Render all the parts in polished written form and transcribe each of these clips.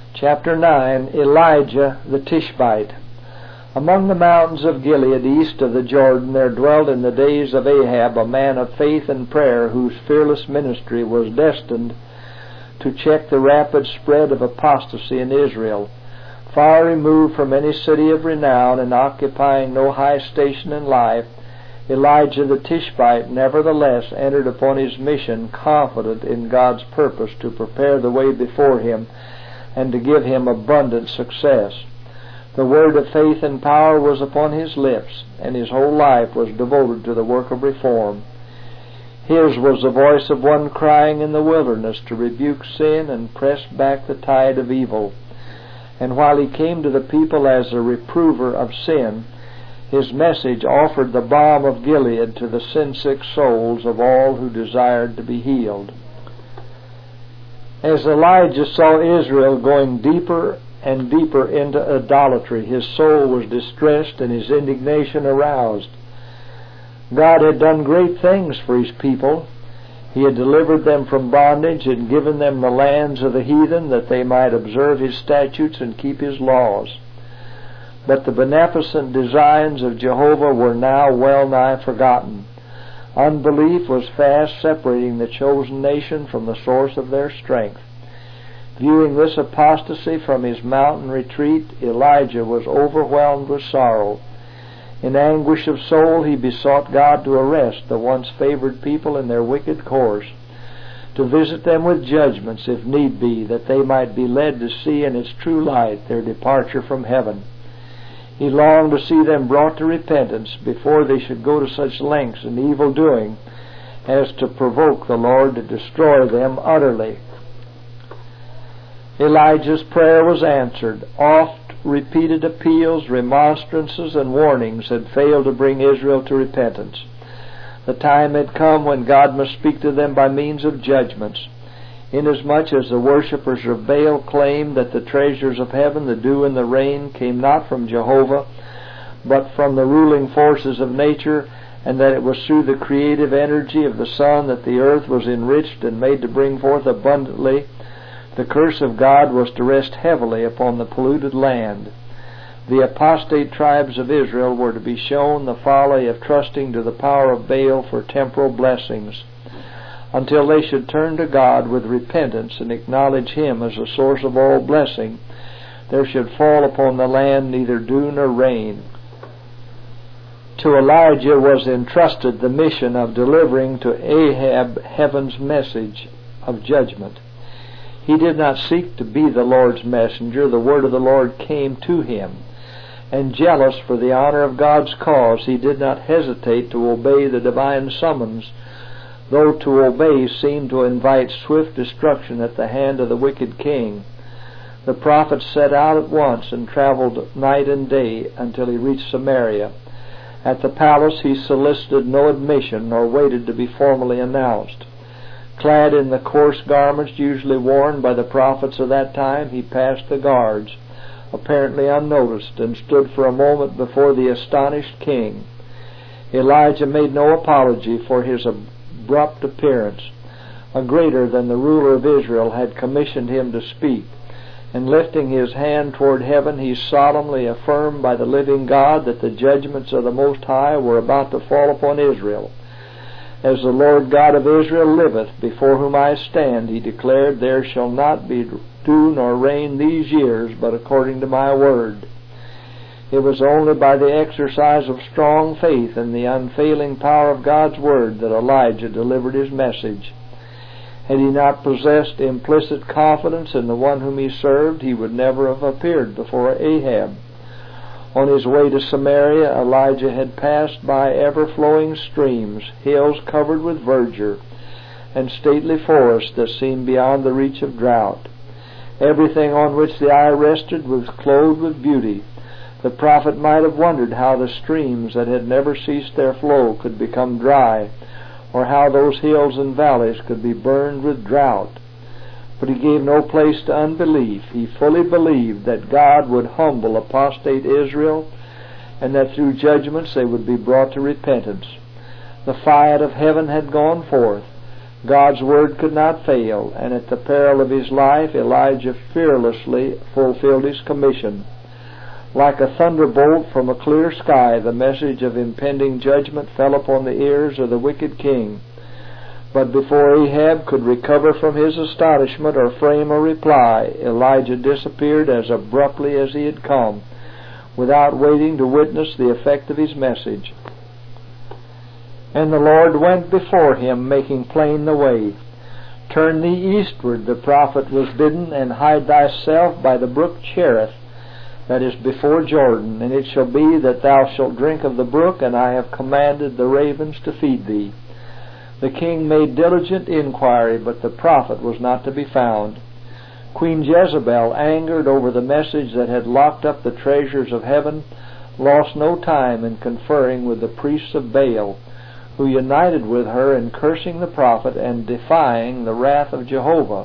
Chapter 9, Elijah the Tishbite. Among the mountains of Gilead, east of the Jordan, there dwelt in the days of Ahab a man of faith and prayer, whose fearless ministry was destined to check the rapid spread of apostasy in Israel. Far removed from any city of renown and occupying no high station in life, Elijah the Tishbite nevertheless entered upon his mission confident in God's purpose to prepare the way before him and to give him abundant success. The word of faith and power was upon his lips, and his whole life was devoted to the work of reform. His was the voice of one crying in the wilderness to rebuke sin and press back the tide of evil. And while he came to the people as a reprover of sin, his message offered the balm of Gilead to the sin-sick souls of all who desired to be healed. As Elijah saw Israel going deeper and deeper into idolatry, his soul was distressed and his indignation aroused. God had done great things for his people. He had delivered them from bondage and given them the lands of the heathen that they might observe his statutes and keep his laws. But the beneficent designs of Jehovah were now well nigh forgotten. Unbelief was fast separating the chosen nation from the source of their strength. Viewing this apostasy from his mountain retreat, Elijah was overwhelmed with sorrow. In anguish of soul, he besought God to arrest the once favored people in their wicked course, to visit them with judgments, if need be, that they might be led to see in its true light their departure from heaven. He longed to see them brought to repentance before they should go to such lengths in evil-doing as to provoke the Lord to destroy them utterly. Elijah's prayer was answered. Oft-repeated appeals, remonstrances, and warnings had failed to bring Israel to repentance. The time had come when God must speak to them by means of judgments. Inasmuch as the worshippers of Baal claimed that the treasures of heaven, the dew and the rain, came not from Jehovah, but from the ruling forces of nature, and that it was through the creative energy of the sun that the earth was enriched and made to bring forth abundantly, the curse of God was to rest heavily upon the polluted land. The apostate tribes of Israel were to be shown the folly of trusting to the power of Baal for temporal blessings, until they should turn to God with repentance and acknowledge him as the source of all blessing. There should fall upon the land neither dew nor rain. To Elijah was entrusted the mission of delivering to Ahab heaven's message of judgment. He did not seek to be the Lord's messenger. The word of the Lord came to him. And jealous for the honor of God's cause, he did not hesitate to obey the divine summons, though to obey seemed to invite swift destruction at the hand of the wicked king. The prophet set out at once and traveled night and day until he reached Samaria. At the palace he solicited no admission nor waited to be formally announced. Clad in the coarse garments usually worn by the prophets of that time, he passed the guards, apparently unnoticed, and stood for a moment before the astonished king. Elijah made no apology for his abrupt appearance. A greater than the ruler of Israel had commissioned him to speak, and lifting his hand toward heaven, he solemnly affirmed by the living God that the judgments of the Most High were about to fall upon Israel. As the Lord God of Israel liveth, before whom I stand, he declared, there shall not be dew nor rain these years, but according to my word. It was only by the exercise of strong faith in the unfailing power of God's word that Elijah delivered his message. Had he not possessed implicit confidence in the one whom he served, he would never have appeared before Ahab. On his way to Samaria, Elijah had passed by ever-flowing streams, hills covered with verdure, and stately forests that seemed beyond the reach of drought. Everything on which the eye rested was clothed with beauty. The prophet might have wondered how the streams that had never ceased their flow could become dry, or how those hills and valleys could be burned with drought. But he gave no place to unbelief. He fully believed that God would humble apostate Israel, and that through judgments they would be brought to repentance. The fiat of heaven had gone forth. God's word could not fail, and at the peril of his life, Elijah fearlessly fulfilled his commission. Like a thunderbolt from a clear sky, the message of impending judgment fell upon the ears of the wicked king. But before Ahab could recover from his astonishment or frame a reply, Elijah disappeared as abruptly as he had come, without waiting to witness the effect of his message. And the Lord went before him, making plain the way. Turn thee eastward, the prophet was bidden, and hide thyself by the brook Cherith, that is before Jordan. And it shall be that thou shalt drink of the brook, and I have commanded the ravens to feed thee. The king made diligent inquiry, but the prophet was not to be found. Queen Jezebel, angered over the message that had locked up the treasures of heaven, lost no time in conferring with the priests of Baal, who united with her in cursing the prophet and defying the wrath of Jehovah.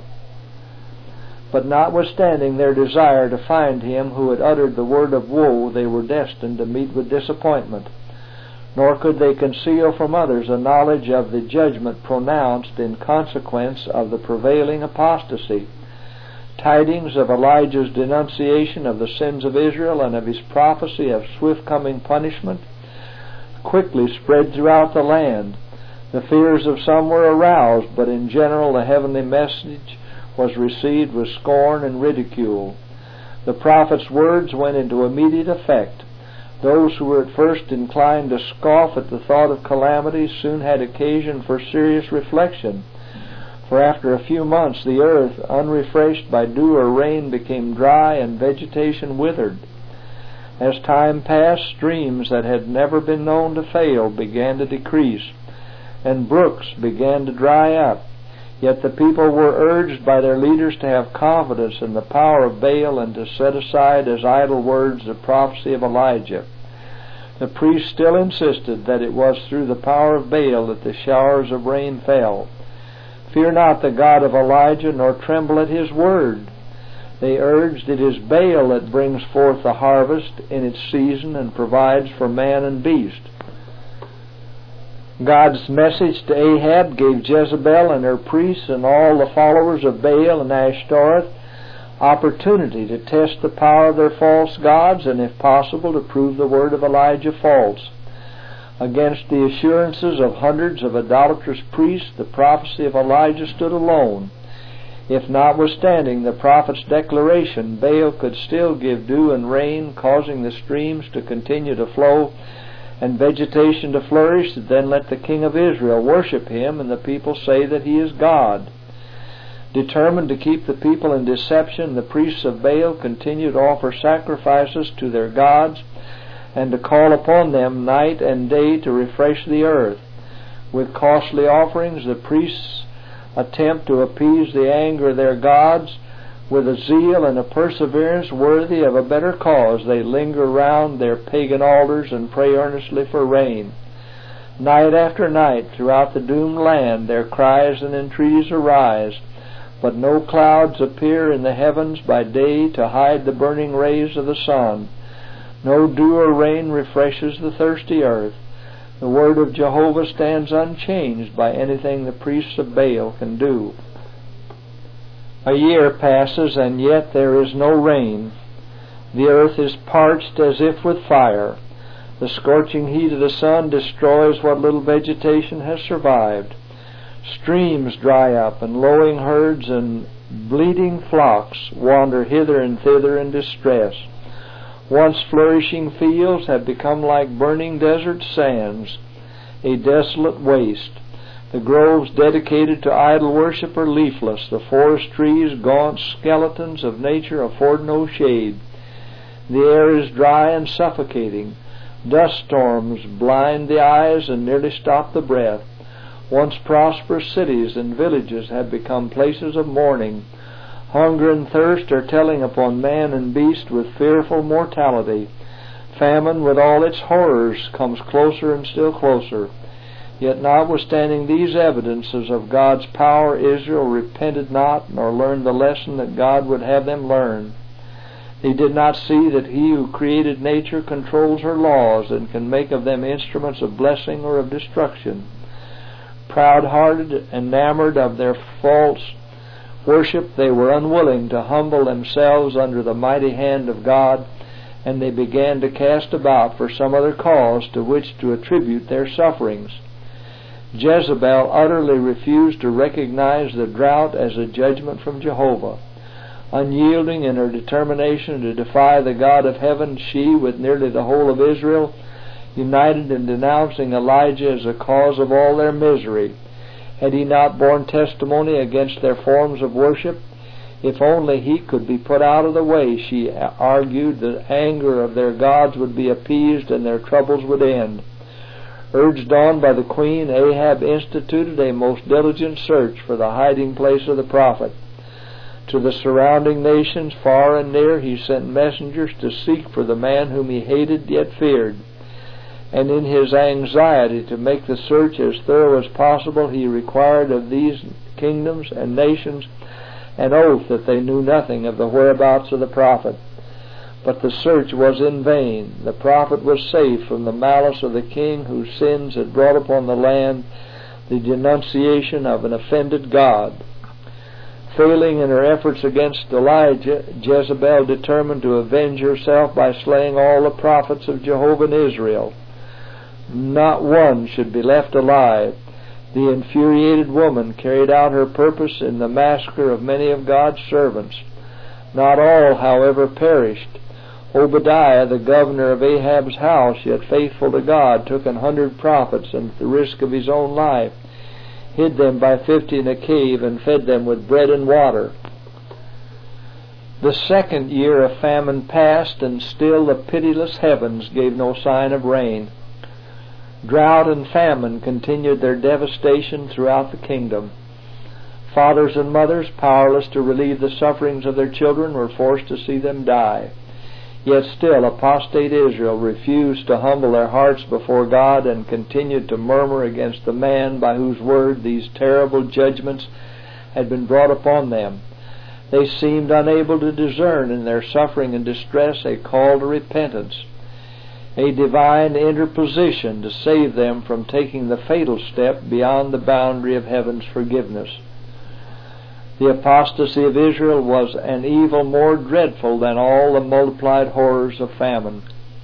But notwithstanding their desire to find him who had uttered the word of woe, they were destined to meet with disappointment. Nor could they conceal from others a knowledge of the judgment pronounced in consequence of the prevailing apostasy. Tidings of Elijah's denunciation of the sins of Israel and of his prophecy of swift coming punishment quickly spread throughout the land. The fears of some were aroused, but in general the heavenly message was received with scorn and ridicule. The prophet's words went into immediate effect. Those who were at first inclined to scoff at the thought of calamity soon had occasion for serious reflection, for after a few months the earth, unrefreshed by dew or rain, became dry and vegetation withered. As time passed, streams that had never been known to fail began to decrease, and brooks began to dry up. Yet the people were urged by their leaders to have confidence in the power of Baal and to set aside as idle words the prophecy of Elijah. The priests still insisted that it was through the power of Baal that the showers of rain fell. Fear not the God of Elijah, nor tremble at his word. They urged, it is Baal that brings forth the harvest in its season and provides for man and beast. God's message to Ahab gave Jezebel and her priests and all the followers of Baal and Ashtoreth opportunity to test the power of their false gods and, if possible, to prove the word of Elijah false. Against the assurances of hundreds of idolatrous priests, the prophecy of Elijah stood alone. If notwithstanding the prophet's declaration, Baal could still give dew and rain, causing the streams to continue to flow and vegetation to flourish, then let the king of Israel worship him, and the people say that he is God. Determined to keep the people in deception, the priests of Baal continued to offer sacrifices to their gods and to call upon them night and day to refresh the earth. With costly offerings, the priests attempt to appease the anger of their gods. With a zeal and a perseverance worthy of a better cause, they linger round their pagan altars and pray earnestly for rain. Night after night, throughout the doomed land, their cries and entreaties arise, but no clouds appear in the heavens by day to hide the burning rays of the sun. No dew or rain refreshes the thirsty earth. The word of Jehovah stands unchanged by anything the priests of Baal can do. A year passes, and yet there is no rain. The earth is parched as if with fire. The scorching heat of the sun destroys what little vegetation has survived. Streams dry up, and lowing herds and bleating flocks wander hither and thither in distress. Once flourishing fields have become like burning desert sands, a desolate waste. The groves dedicated to idol worship are leafless. The forest trees, gaunt skeletons of nature, afford no shade. The air is dry and suffocating. Dust storms blind the eyes and nearly stop the breath. Once prosperous cities and villages have become places of mourning. Hunger and thirst are telling upon man and beast with fearful mortality. Famine, with all its horrors, comes closer and still closer. Yet notwithstanding these evidences of God's power, Israel repented not, nor learned the lesson that God would have them learn. They did not see that He who created nature controls her laws and can make of them instruments of blessing or of destruction. Proud-hearted, enamored of their false worship, they were unwilling to humble themselves under the mighty hand of God, and they began to cast about for some other cause to which to attribute their sufferings. Jezebel utterly refused to recognize the drought as a judgment from Jehovah. Unyielding in her determination to defy the God of heaven, she, with nearly the whole of Israel, united in denouncing Elijah as the cause of all their misery. Had he not borne testimony against their forms of worship? If only he could be put out of the way, she argued, the anger of their gods would be appeased and their troubles would end. Urged on by the queen, Ahab instituted a most diligent search for the hiding place of the prophet. To the surrounding nations, far and near, he sent messengers to seek for the man whom he hated yet feared. And in his anxiety to make the search as thorough as possible, he required of these kingdoms and nations an oath that they knew nothing of the whereabouts of the prophet. But the search was in vain. The prophet was safe from the malice of the king, whose sins had brought upon the land the denunciation of an offended God. Failing in her efforts against Elijah, Jezebel determined to avenge herself by slaying all the prophets of Jehovah in Israel. Not one should be left alive. The infuriated woman carried out her purpose in the massacre of many of God's servants. Not all, however, perished. Obadiah, the governor of Ahab's house, yet faithful to God, took 100 prophets, and at the risk of his own life, hid them by 50 in a cave, and fed them with bread and water. The second year of famine passed, and still the pitiless heavens gave no sign of rain. Drought and famine continued their devastation throughout the kingdom. Fathers and mothers, powerless to relieve the sufferings of their children, were forced to see them die. Yet still apostate Israel refused to humble their hearts before God and continued to murmur against the man by whose word these terrible judgments had been brought upon them. They seemed unable to discern in their suffering and distress a call to repentance, a divine interposition to save them from taking the fatal step beyond the boundary of heaven's forgiveness. The apostasy of Israel was an evil more dreadful than all the multiplied horrors of famine.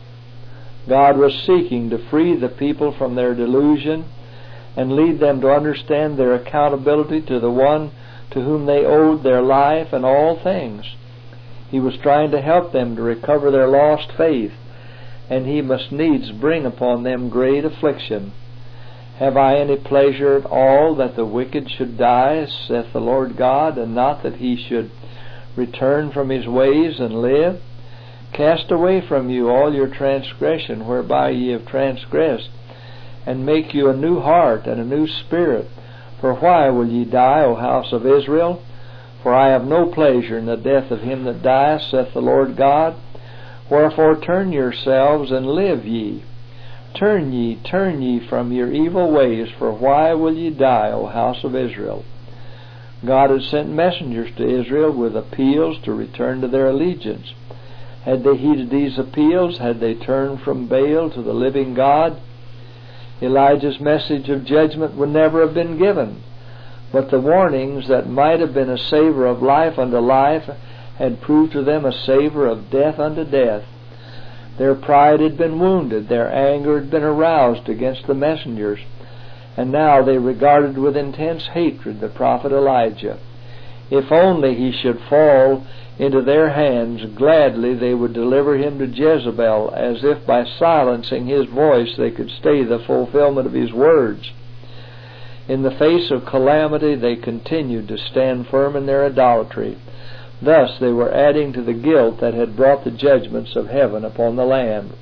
God was seeking to free the people from their delusion and lead them to understand their accountability to the one to whom they owed their life and all things. He was trying to help them to recover their lost faith, and he must needs bring upon them great affliction. Have I any pleasure at all that the wicked should die, saith the Lord God, and not that he should return from his ways and live? Cast away from you all your transgression whereby ye have transgressed, and make you a new heart and a new spirit. For why will ye die, O house of Israel? For I have no pleasure in the death of him that dieth, saith the Lord God. Wherefore turn yourselves and live ye. Turn ye from your evil ways, for why will ye die, O house of Israel? God had sent messengers to Israel with appeals to return to their allegiance. Had they heeded these appeals? Had they turned from Baal to the living God? Elijah's message of judgment would never have been given, but the warnings that might have been a savor of life unto life had proved to them a savor of death unto death. Their pride had been wounded, their anger had been aroused against the messengers, and now they regarded with intense hatred the prophet Elijah. If only he should fall into their hands, gladly they would deliver him to Jezebel, as if by silencing his voice they could stay the fulfillment of his words. In the face of calamity they continued to stand firm in their idolatry. Thus they were adding to the guilt that had brought the judgments of heaven upon the land.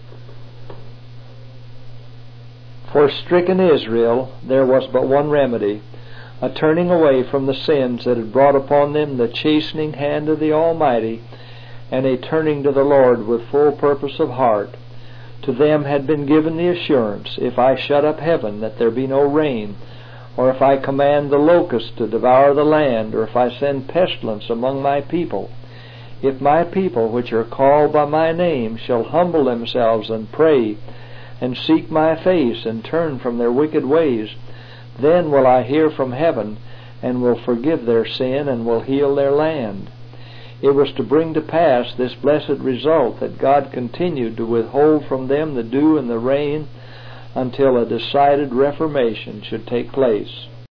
For stricken Israel there was but one remedy, a turning away from the sins that had brought upon them the chastening hand of the Almighty, and a turning to the Lord with full purpose of heart. To them had been given the assurance, if I shut up heaven that there be no rain, or if I command the locust to devour the land, or if I send pestilence among my people, if my people which are called by my name shall humble themselves and pray, and seek my face, and turn from their wicked ways, Then will I hear from heaven, and will forgive their sin, and will heal their land." It was to bring to pass this blessed result that God continued to withhold from them the dew and the rain until a decided reformation should take place.